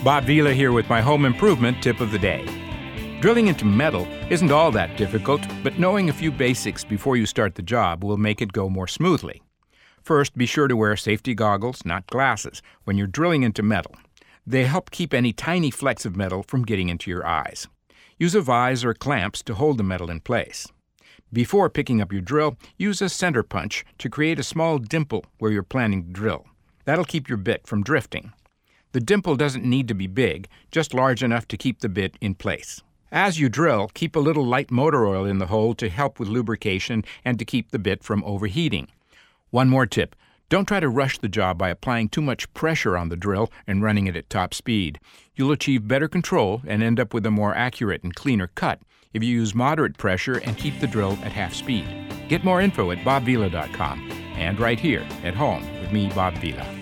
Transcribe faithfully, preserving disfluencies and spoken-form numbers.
Bob Vila here with my home improvement tip of the day. Drilling into metal isn't all that difficult, but knowing a few basics before you start the job will make it go more smoothly. First, be sure to wear safety goggles, not glasses, when you're drilling into metal. They help keep any tiny flecks of metal from getting into your eyes. Use a vise or clamps to hold the metal in place. Before picking up your drill, use a center punch to create a small dimple where you're planning to drill. That'll keep your bit from drifting. The dimple doesn't need to be big, just large enough to keep the bit in place. As you drill, keep a little light motor oil in the hole to help with lubrication and to keep the bit from overheating. One more tip. Don't try to rush the job by applying too much pressure on the drill and running it at top speed. You'll achieve better control and end up with a more accurate and cleaner cut if you use moderate pressure and keep the drill at half speed. Get more info at bob vila dot com and right here at home with me, Bob Vila.